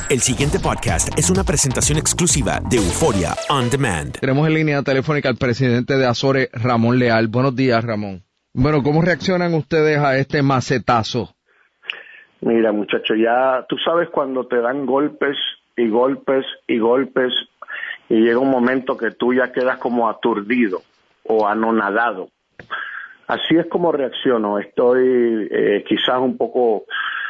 El siguiente podcast es una presentación exclusiva de Euphoria On Demand. Tenemos en línea telefónica al presidente de Azores, Ramón Leal. Buenos días, Ramón. Bueno, ¿cómo reaccionan ustedes a este macetazo? Mira, muchacho, ya tú sabes cuando te dan golpes y golpes y golpes y llega un momento que tú ya quedas como aturdido o anonadado. Así es como reacciono. Estoy quizás un poco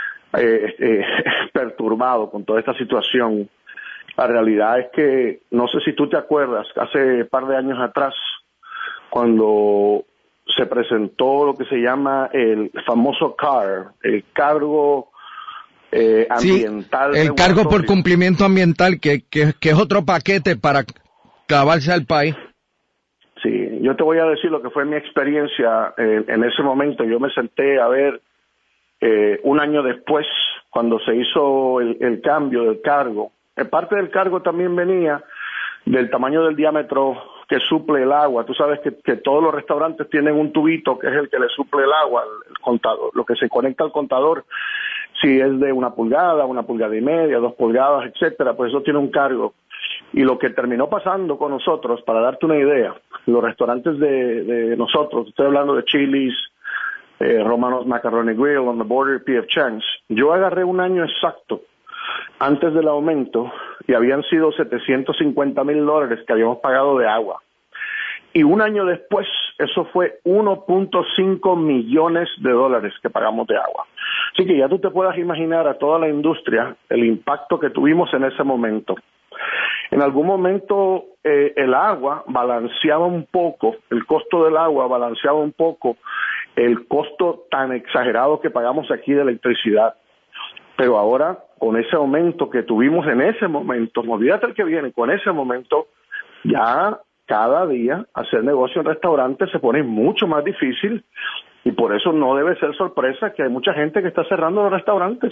perturbado con toda esta situación. La realidad es que, no sé si tú te acuerdas, hace un par de años atrás, cuando se presentó lo que se llama el famoso CAR, el cargo ambiental. Sí, el cargo por cumplimiento ambiental, que es otro paquete para clavarse al país. Sí, yo te voy a decir lo que fue mi experiencia en ese momento. Yo me senté a ver un año después, cuando se hizo el cambio del cargo. Parte del cargo también venía del tamaño del diámetro que suple el agua. Tú sabes que todos los restaurantes tienen un tubito que es el que le suple el agua, el contador, lo que se conecta al contador. Si es de 1 pulgada, 1,5 pulgadas, 2 pulgadas, etcétera, pues eso tiene un cargo. Y lo que terminó pasando con nosotros, para darte una idea, los restaurantes de nosotros, estoy hablando de Chili's, Romano's Macaroni Grill, On the Border, P.F. Chang's, yo agarré un año exacto antes del aumento y habían sido $750,000 que habíamos pagado de agua. Y un año después, eso fue $1.5 millones que pagamos de agua. Así que ya tú te puedas imaginar a toda la industria el impacto que tuvimos en ese momento. En algún momento el agua balanceaba un poco, el costo del agua balanceaba un poco el costo tan exagerado que pagamos aquí de electricidad. Pero ahora, con ese aumento que tuvimos en ese momento, olvídate el que viene, con ese momento, ya cada día hacer negocio en restaurantes se pone mucho más difícil y por eso no debe ser sorpresa que hay mucha gente que está cerrando los restaurantes.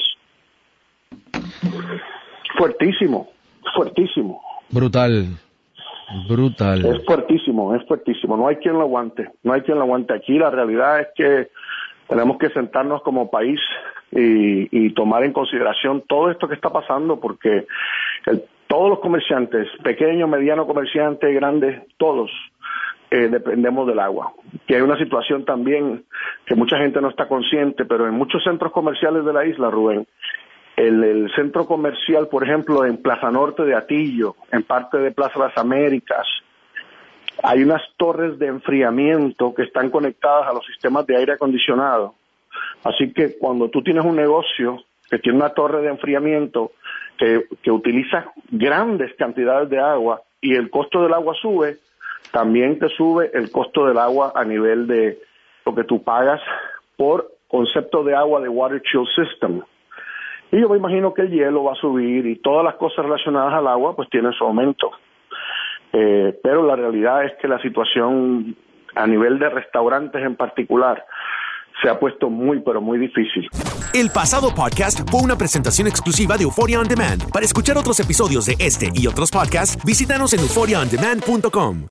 Fuertísimo, fuertísimo. Brutal. Es fuertísimo, no hay quien lo aguante, aquí. La realidad es que tenemos que sentarnos como país y tomar en consideración todo esto que está pasando, porque todos los comerciantes, pequeños, medianos comerciantes, grandes, todos dependemos del agua. Que hay una situación también que mucha gente no está consciente, pero en muchos centros comerciales de la isla, Rubén, el centro comercial, por ejemplo, en Plaza Norte de Atillo, en parte de Plaza Las Américas, hay unas torres de enfriamiento que están conectadas a los sistemas de aire acondicionado. Así que cuando tú tienes un negocio que tiene una torre de enfriamiento que utiliza grandes cantidades de agua y el costo del agua sube, también te sube el costo del agua a nivel de lo que tú pagas por concepto de agua de Water Chill System. Y yo me imagino que el hielo va a subir y todas las cosas relacionadas al agua pues tienen su aumento. Pero la realidad es que la situación a nivel de restaurantes en particular se ha puesto muy, pero muy difícil. El pasado podcast fue una presentación exclusiva de Euphoria On Demand. Para escuchar otros episodios de este y otros podcasts, visítanos en euphoriaondemand.com.